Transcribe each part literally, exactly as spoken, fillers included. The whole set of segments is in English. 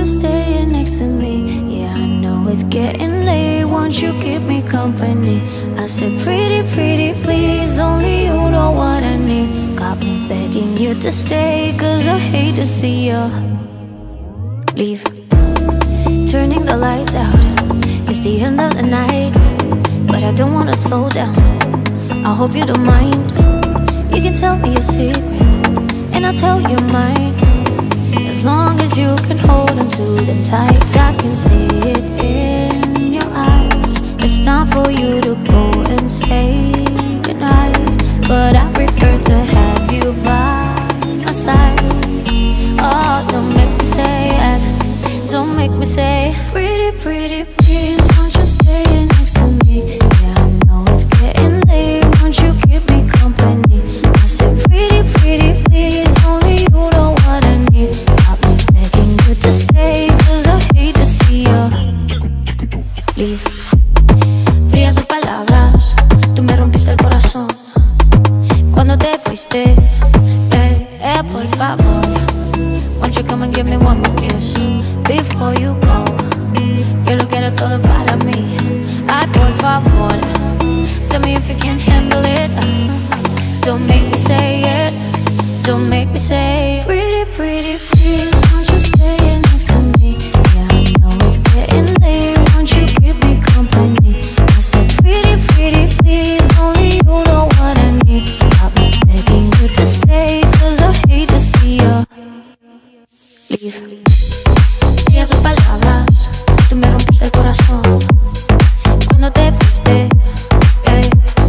you staying next to me? Yeah, I know it's getting late, won't you keep me company? I said pretty, pretty please, only you know what I need. Got me begging you to stay, cause I hate to see you leave. Turning the lights out, it's the end of the night, but I don't wanna slow down. I hope you don't mind. You can tell me your secrets, and I'll tell you mine. As long as you can hold on to them tight, I can see it in your eyes. It's time for you to go and say goodnight, but I prefer to have you by my side. Oh, don't make me say it, don't make me say pretty, pretty please, won't you stay next to me? Yeah, I know it's getting late, won't you keep me company? I said pretty, pretty please, only you know what I need. Got me begging you to stay, cause I hate to see you leave. Frías tus palabras, tú me rompiste el corazón cuando te fuiste. Eh, eh, por favor, won't you come and give me one more kiss before you go? Yo lo quiero todo para mí. Ay, por favor, tell me if you can handle it. Don't make me say it, don't make me say it. Pretty, pretty please, won't you stay next to me? Yeah, I know it's getting late, won't you keep me company? I said pretty, pretty please, only you know what I need. Got me begging you to stay, cause I hate to see you leave. Frías tus palabras, tú me rompiste el corazón cuando te fuiste. Eh.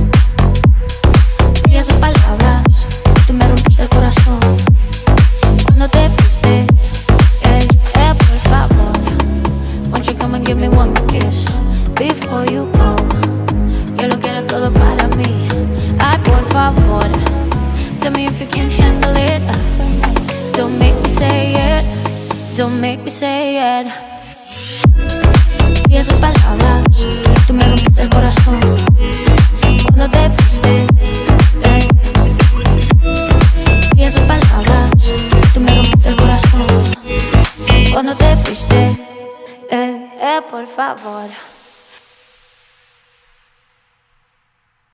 Frías tus palabras, tú me rompiste el corazón cuando te fuiste. Eh, eh, por favor, won't you come and give me one more kiss before you go? Yo lo quiero todo para mí. Ay, por favor, tell me if you can handle it. Don't make me say it, don't make me say it. Frías tus palabras, tú me rompiste el corazón cuando te fuiste. Eh. Frías tus palabras, tú me rompiste el corazón cuando te fuiste. Eh, eh, por favor.